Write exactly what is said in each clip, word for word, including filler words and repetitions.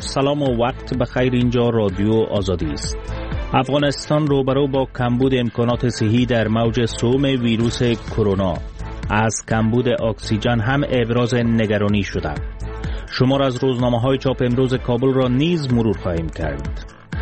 سلام و وقت بخیر. اینجا رادیو آزادی است. افغانستان روبرو با کمبود امکانات صحی در موج سوم ویروس کرونا. از کمبود اکسیژن هم ابراز نگرانی شده. شمار از روزنامه‌های چاپ امروز کابل را نیز مرور خواهیم کرد.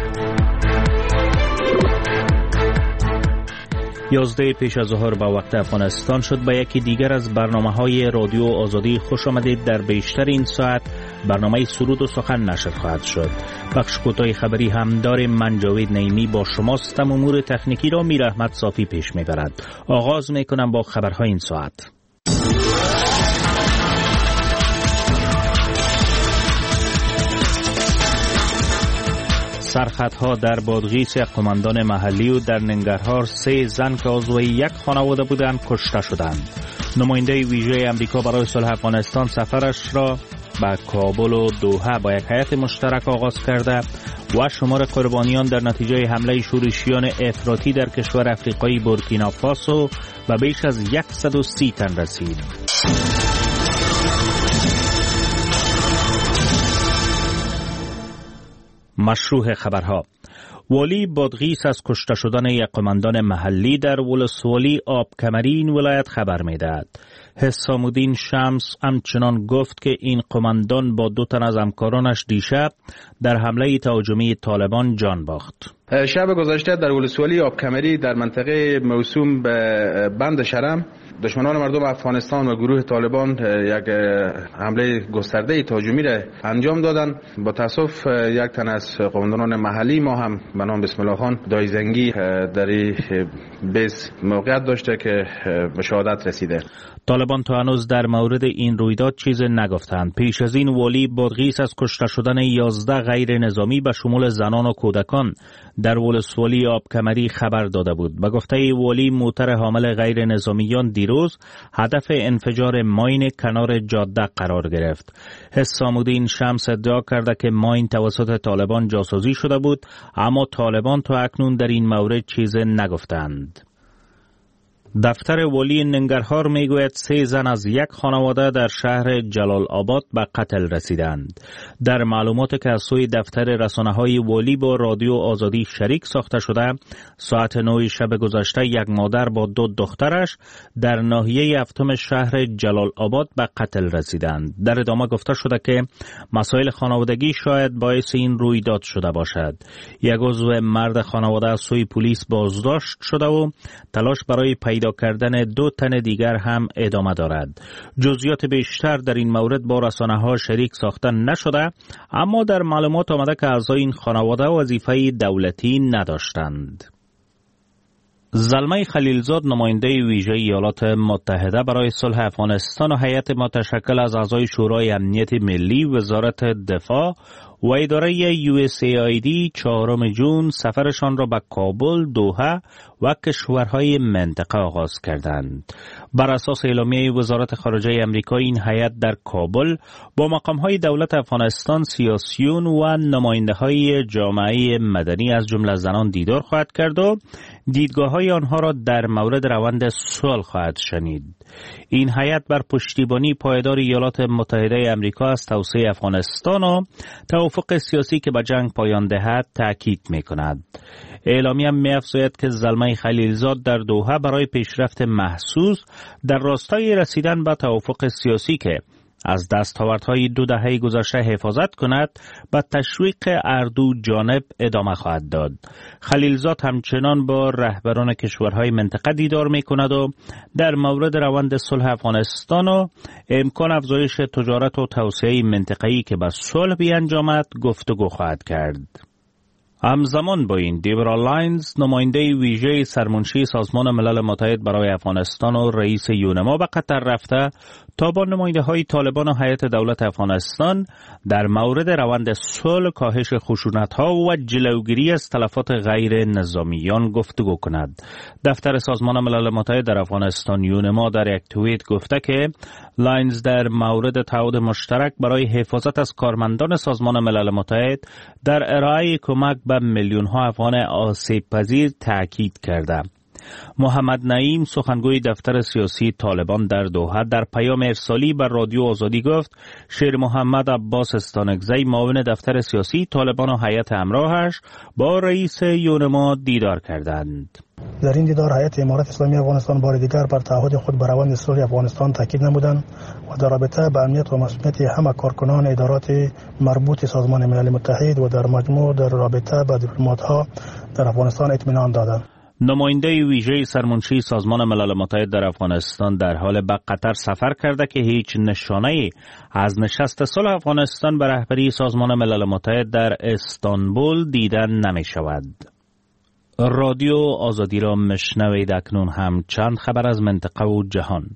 یازده پیش از ظهر با وقت افغانستان شد. به یکی دیگر از برنامه‌های رادیو آزادی خوش آمدید. در بیشتر این ساعت برنامه سرود و سخن نشر خواهد شد. بخش کوتاه خبری هم داریم. من جاوید نعیمی با شماست. امور تکنیکی را میر احمد صافی پیش میبرد. آغاز میکنم با خبرهای این ساعت. سرخطها در بادغیس قماندان محلی و در ننگرهار سه زن که عضو یک خانواده بودند کشته شدند. نماینده ویژه امریکا برای صلح افغانستان سفرش را به کابل و دوحه با یک هیئت مشترک آغاز کرده و شمار قربانیان در نتیجه حمله شورشیان افراطی در کشور افریقایی بورکینافاسو و بیش از صد و سی تن رسید. مشروع خبرها. والی بادغیس از کشته شدن یک قماندان محلی در ولسوالی آبکمری این ولایت خبر می‌دهد. حسام الدین شمس همچنان گفت که این قماندان با دو تن از همکارانش دیشب در حمله تهاجمی طالبان جان باخت. شب گذشته در ولسوالی آبکمری در منطقه موسوم به بند شرم دشمنان مردم افغانستان و گروه طالبان یک حمله گسترده تهاجمی را انجام دادند. با تاسف یک تن از قماندانان محلی ما هم به نام بسم الله خان دایزنگی در بیس موقعیت داشته که به شهادت رسیده. طالبان تا هنوز در مورد این رویداد چیز نگفتند. پیش از این والی بادغیس از کشته شدن یازده غیر نظامی به شمول زنان و کودکان در ولسوالی آبکمری خبر داده بود. به گفته والی موتر حامل غیر نظامیان دیروز هدف انفجار ماین کنار جاده قرار گرفت. حسام الدین شمس ادعا کرده که ماین توسط طالبان جاسازی شده بود، اما طالبان تا اکنون در این مورد چیز نگفتند. دفتر والی ننگرهار میگوید سه زن از یک خانواده در شهر جلال آباد به قتل رسیدند. در معلومات که از سوی دفتر رسانه‌های والی با رادیو آزادی شریک ساخته شده، ساعت نه شب گذشته یک مادر با دو دخترش در ناحیه هفتم شهر جلال آباد به قتل رسیدند. در ادامه گفته شده که مسائل خانوادگی شاید باعث این رویداد شده باشد. یک عضو مرد خانواده از سوی پلیس بازداشت شده و تلاش برای پیدا کردن دو تن دیگر هم ادامه دارد. جزئیات بیشتر در این مورد با رسانه‌ها شریک ساخته نشده، اما در معلومات آمده که اعضای این خانواده وظیفه دولتی نداشتند. زلمه خلیلزاد نماینده ویژه ایالات متحده برای صلح افغانستان و هیئت متشکل از اعضای شورای امنیت ملی، وزارت دفاع و اداره یو اس ای آی دی چهارم ژوئن سفرشان را به کابل، دوحه و کشورهای منطقه آغاز کردند. بر اساس اعلامیه وزارت خارجه آمریکا این هیئت در کابل با مقام‌های دولت افغانستان، سیاسیون و نماینده‌های جامعه مدنی از جمله زنان دیدار خواهد کرد و دیدگاه‌های آنها را در مورد روند صلح خواهد شنید. این هیئت بر پشتیبانی پایدار ایالات متحده آمریکا از توسعه افغانستان و توافق سیاسی که به جنگ پایان دهد تاکید می‌کند. اعلامیه می‌افزاید که زلمه خلیلزاد در دوحه برای پیشرفت محسوس در راستای رسیدن به توافق سیاسی که از دستاوردهای دو دهه گذشته حفاظت کند به تشویق هر دو جانب ادامه خواهد داد. خلیلزاد همچنان با رهبران کشورهای منطقه دیدار می‌کند و در مورد روند صلح افغانستان و امکان افزایش تجارت و توسعه منطقه‌ای که به صلح بیانجامد گفتگو خواهد کرد. همزمان با این دیبرا لاینز نماینده ویژه سرمنشی سازمان ملل متحد برای افغانستان و رئیس یونما به قطر رفته تا با نماینده های طالبان و هیئت دولت افغانستان در مورد روند صلح، کاهش خشونت ها و جلوگیری از تلفات غیر نظامیان گفتگو کند. دفتر سازمان ملل متحد در افغانستان یونما در یک توییت گفته که لاینز در مورد تعهد مشترک برای حفاظت از کارمندان سازمان ملل متحد در ارائه کمک به میلیون ها افغان آسیب پذیر تاکید کرده. محمد نعیم سخنگوی دفتر سیاسی طالبان در دوحه در پیام ارسالی بر رادیو آزادی گفت شیر محمد عباس استانکزی معاون دفتر سیاسی طالبان و هیئت همراهش با رئیس یونما دیدار کردند. در این دیدار هیئت امارت اسلامی افغانستان بار دیگر بر تعهد خود بر روند اصلاح افغانستان تاکید نمودند و در رابطه با امنیت و مسئولیت همه کارکنان ادارات مربوط سازمان ملل متحد و در مجموع در رابطه با دیپلمات‌ها در افغانستان اطمینان دادند. نماینده ویژه سرمنشی سازمان ملل متحد در افغانستان در حال به قطر سفر کرده که هیچ نشانه‌ای از نشست صلح افغانستان به رهبری سازمان ملل متحد در استانبول دیده نمی شود. رادیو آزادی را مشنوید. اکنون هم چند خبر از منطقه و جهان.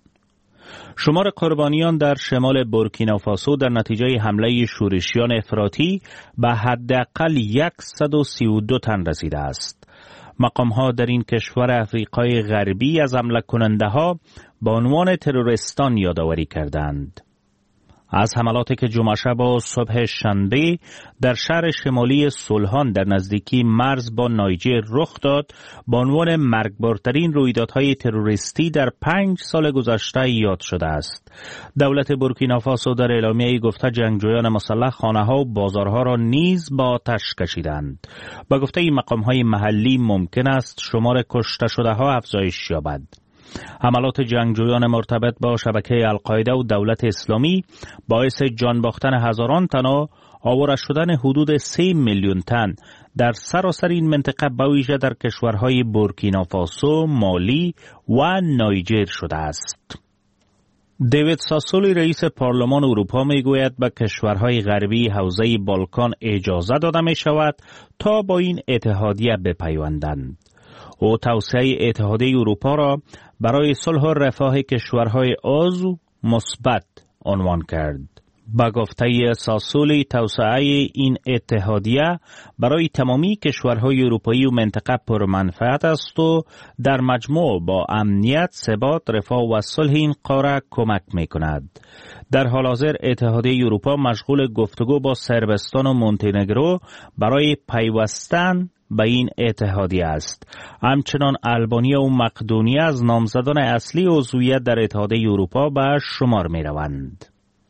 شمار قربانیان در شمال بورکینافاسو در نتیجه حمله شورشیان افراطی به حداقل صد و سی و دو تن رسیده است. مقام‌ها در این کشور افریقای غربی از حمله کننده‌ها به عنوان تروریستان یادآوری کردند. از حملاتی که جمعه شب و صبح شنبه در شهر شمالی سولهان در نزدیکی مرز با نایجر رخ داد، به عنوان مرگبارترین رویدادهای تروریستی در پنج سال گذشته یاد شده است. دولت بورکینافاسو در اعلامیه‌ای گفته جنگجویان مسلح خانه‌ها و بازارها را نیز با آتش کشیدند. با گفته این مقام‌های محلی ممکن است شمار کشته شده‌ها افزایش یابد. حملات جنگجویان مرتبط با شبکه القاعده و دولت اسلامی باعث جان باختن هزاران تن و آواره شدن حدود سه میلیون تن در سراسر این منطقه به ویژه در کشورهای بورکینافاسو، مالی و نایجر شده است. دیوید ساسولی رئیس پارلمان اروپا میگوید به کشورهای غربی حوزه بالکان اجازه داده می شود تا با این اتحادیه بپیوندند. او توسعه اتحادیه اروپا را برای صلح و رفاه کشورهای عضو مثبت عنوان کرد. با گفته ساسولی توسعه این اتحادیه برای تمامی کشورهای اروپایی و منطقه پرمنفعت است و در مجموع با امنیت، ثبات، رفاه و صلح این قاره کمک می کند. در حال حاضر اتحادیه اروپا مشغول گفتگو با صربستان و مونتنگرو برای پیوستن به این اتحادیه است. همچنان البانیا و مقدونیه از نامزدان اصلی عضویت در اتحادیه اروپا به شمار می روند.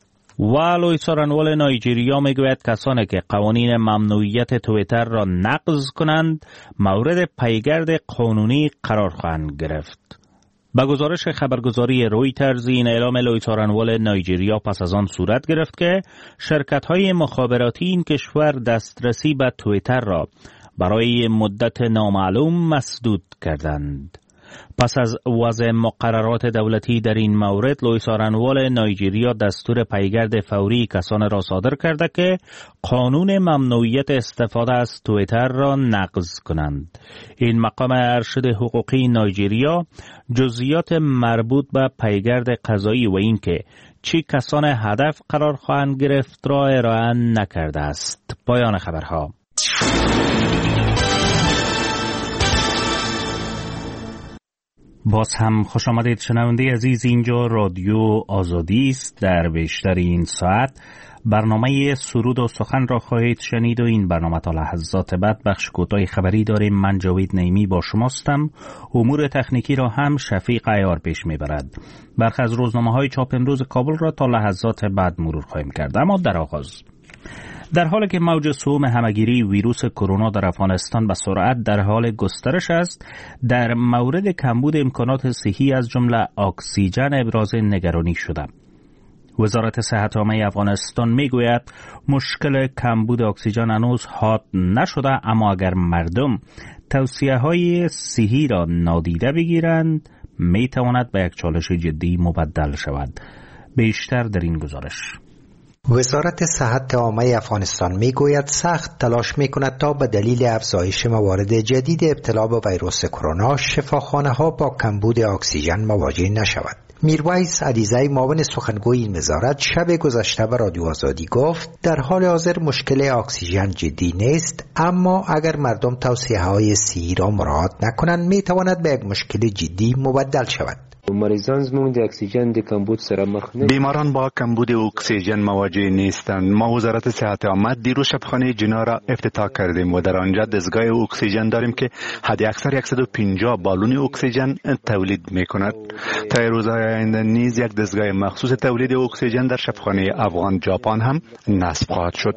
و لوئیس آرانوال نایجریا می گوید کسانی که قوانین ممنوعیت تویتر را نقض کنند مورد پیگرد قانونی قرار خواهند گرفت. با گزارش خبرگزاری رویترز این اعلام لوئیس آرانوال نایجریا پس از آن صورت گرفت که شرکت‌های مخابراتی این کشور دسترسی به تویتر را برای مدت نامعلوم مسدود کردند. پس از وضع مقررات دولتی در این مورد، لوئیس آرانوال نایجریا دستور پیگرد فوری کسان را صادر کرده که قانون ممنوعیت استفاده از تویتر را نقض کنند. این مقام ارشد حقوقی نایجریا جزئیات مربوط به پیگرد قضایی و اینکه چه کسان هدف قرار خواهند گرفت را ارائه نکرده است. پایان خبرها. باز هم خوش آمدید شنونده عزیز، اینجا رادیو آزادی است. در بیشتر این ساعت برنامه سرود و سخن را خواهید شنید و این برنامه تا لحظات بعد بخش کوتاه خبری داریم. من جاوید نعیمی با شماستم. امور تکنیکی را هم شفیق عیار پیش میبرد. برخی از روزنامه‌های چاپ امروز کابل را تا لحظات بعد مرور خواهیم کرد. اما در آغاز، در حالی که موج سوم همگیری ویروس کرونا در افغانستان به سرعت در حال گسترش است، در مورد کمبود امکانات صحی از جمله اکسیژن ابراز نگرانی شده. وزارت صحت عامه افغانستان میگوید مشکل کمبود اکسیژن هنوز حل نشده، اما اگر مردم توصیه‌های صحی را نادیده بگیرند میتواند به یک چالش جدی مبدل شود. بیشتر در این گزارش. وزارت صحت عامه افغانستان میگوید سخت تلاش میکند تا به دلیل افزایش موارد جدید ابتلا به ویروس کرونا شفاخانه ها با کمبود اکسیژن مواجه نشود. میرویس علیزی معاون سخنگوی این وزارت شب گذشته به رادیو آزادی گفت در حال حاضر مشکل اکسیژن جدی نیست، اما اگر مردم توصیه های صحی را مراعات نکنند میتواند به یک مشکل جدی مبدل شود. مریضان زموږ د اکسیژن د کمبود سره مخ نه. بیماران با کمبود اکسیژن مواجه نیستند. ما وزارت صحت عامه دیروز شبخانه جنا را افتتاح کردیم و در آنجا دستگاه اکسیژن داریم که حد اکثر صد و پنجاه بالون اکسیژن تولید میکند. تا روزهای آینده نیز یک دستگاه مخصوص تولید اکسیژن در شبخانه افغان ژاپن هم نصب خواهد شد.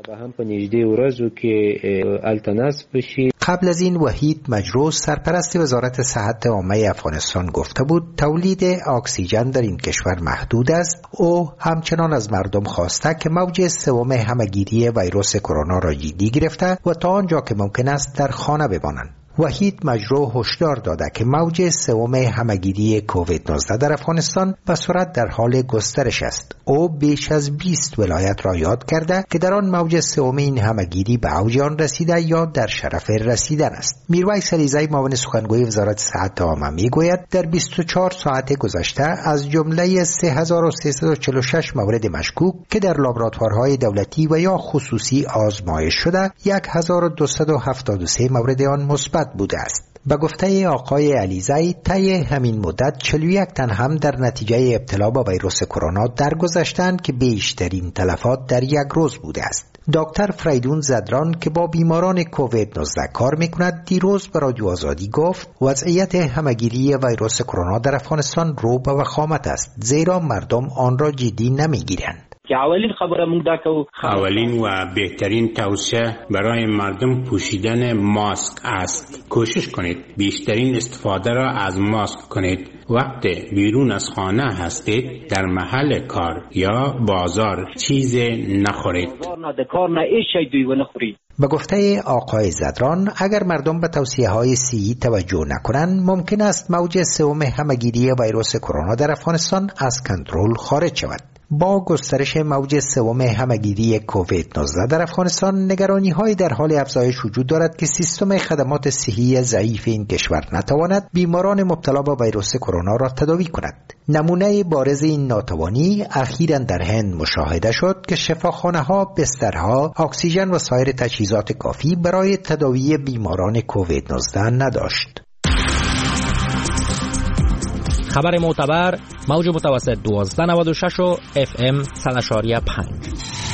قبل از این وحید مجروح سرپرست وزارت صحت عامه افغانستان گفته بود تولید اکسیژن در این کشور محدود است. او همچنان از مردم خواسته که موج سوم همهگیری ویروس کرونا را جدی گرفته و تا آنجا که ممکن است در خانه بمانند. وحید مجروح هشدار داده که موج سوم همهگیری کووید نوزده در افغانستان به سرعت در حال گسترش است. او بیش از بیست ولایت را یاد کرده که در آن موج سوم این همهگیری به اوج آن رسیده یا در شرف رسیدن است. میرویس علیزی معاون سخنگوی وزارت صحت عامه میگوید در بیست و چهار ساعت گذشته از جمله سه هزار و سیصد و چهل و شش مورد مشکوک که در لابراتوارهای دولتی و یا خصوصی آزمایش شده، هزار و دویست و هفتاد و سه مورد آن مثبت بوده است. به گفته آقای علیزی طی همین مدت چهل و یک تن هم در نتیجه ابتلا با ویروس کرونا درگذشتند که بیشترین تلفات در یک روز بوده است. دکتر فریدون زدران که با بیماران کووید نوزده کار میکند دیروز به رادیو آزادی گفت وضعیت همهگیری ویروس کرونا در افغانستان رو به وخامت است، زیرا مردم آن را جدی نمیگیرند. که اولین خبره موږ دا کوو اولین و بهترین توصیه برای مردم پوشیدن ماسک است. کوشش کنید بیشترین استفاده را از ماسک کنید. وقتی بیرون از خانه هستید در محل کار یا بازار چیز نخورید. به گفته آقای زدران اگر مردم به توصیه های صحی توجه نکنند ممکن است موج سوم همهگیری ویروس کرونا در افغانستان از کنترل خارج شود. با گسترش موج سوم همهگیری کووید نوزده در افغانستان نگرانی های در حال افزایش وجود دارد که سیستم خدمات صحی ضعیف این کشور نتواند بیماران مبتلا به ویروس کرونا را تداوی کند. نمونه بارز این ناتوانی اخیراً در هند مشاهده شد که شفاخانه ها، بسترها، اکسیژن و سایر تجهیزات کافی برای تداوی بیماران کووید نوزده نداشت. خبر معتبر موج متوسط دوازده نود و شش و اف ام صد و پنج.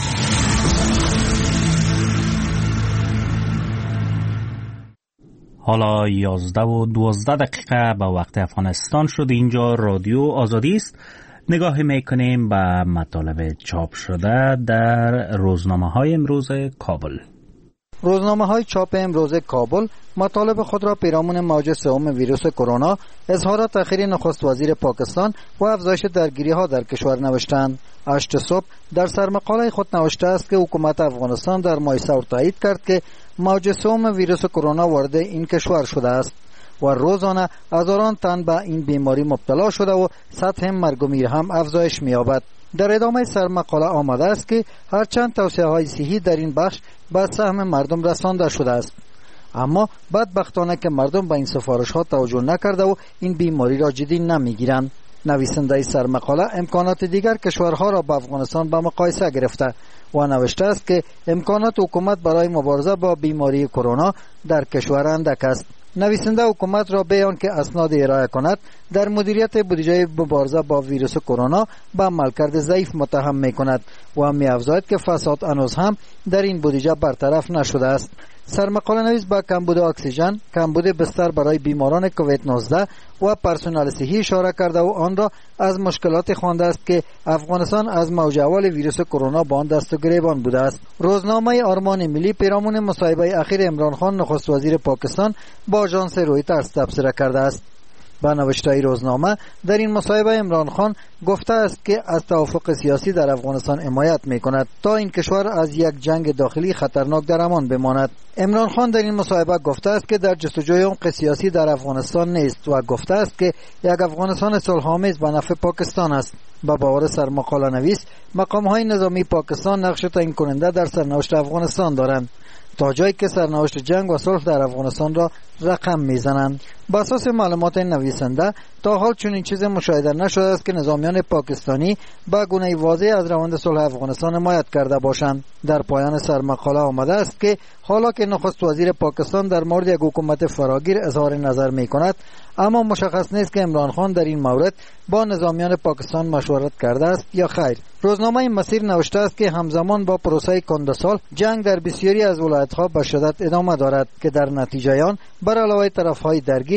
حالا یازده و دوازده دقیقه به وقت افغانستان شد. اینجا رادیو آزادی است. نگاه میکنیم به مطالب چاپ شده در روزنامه های امروز کابل. روزنامه های چاپ امروز کابل مطالب خود را پیرامون موج سوم ویروس کرونا، اظهارات اخیر نخست وزیر پاکستان و افزایش درگیری ها در کشور نوشتند. هشت صبح در سرمقاله خود نوشته است که حکومت افغانستان در ماه سور تایید کرد که موج سوم ویروس کرونا وارد این کشور شده است و روزانه هزاران تن به این بیماری مبتلا شده و سطح مرگ و میر هم افزایش می‌یابد. در ادامه سرمقاله آمده است که هرچند توصیه های صحی در این بخش به سهم مردم رسانده شده است، اما بدبختانه که مردم به این سفارش ها توجه نکرده و این بیماری را جدی نمیگیرند. نویسنده سرمقاله امکانات دیگر کشورها را با افغانستان به مقایسه گرفته و نوشته است که امکانات حکومت برای مبارزه با بیماری کرونا در کشور اندک است. نویسنده حکومت را بیان که اسناد ارائه کند در مدیریت بودجه مبارزه با ویروس کرونا به عملکرد ضعیف متهم می کند و می افزاید که فساد هنوز هم در این بودجه برطرف نشده است. سرمقاله نویس با کمبود اکسیژن، کمبود بستر برای بیماران کووید نوزده و پرسنل صحی اشاره کرده و آن را از مشکلات خوانده است که افغانستان از موج اول ویروس کرونا با آن دست و گریبان بوده است. روزنامه آرمان ملی پیرامون مصاحبه اخیر عمران خان نخست وزیر پاکستان با آژانس رویترز تبصره کرده است. با نوشته روزنامه در این مصاحبه عمران خان گفته است که از توافق سیاسی در افغانستان حمایت می کند تا این کشور از یک جنگ داخلی خطرناک در امان بماند. عمران خان در این مصاحبه گفته است که در جستجوی عمق سیاسی در افغانستان نیست و گفته است که یک افغانستان صلح‌آمیز به نفع پاکستان است. با باور سرمقاله نویس مقام‌های نظامی پاکستان نقش تعیین کننده در سرنوشت افغانستان دارند. تا جایی که سرنوشت جنگ و صلح در افغانستان را رقم میزنند. بر اساس معلومات نویسنده تا حال چنین چیز مشاهده نشده است که نظامیان پاکستانی به گونه واضح از روند صلح افغانستان حمایت کرده باشند. در پایان سرمقاله آمده است که حالا که نخست وزیر پاکستان در مورد یک حکومت فراگیر اظهار نظر می کند، اما مشخص نیست که عمران خان در این مورد با نظامیان پاکستان مشورت کرده است یا خیر. روزنامه مسیر نوشته است که همزمان با پروسه کندسال جنگ در بسیاری از ولایت‌ها به شدت ادامه دارد که در نتیجه آن بر علاوه طرف‌های درگیر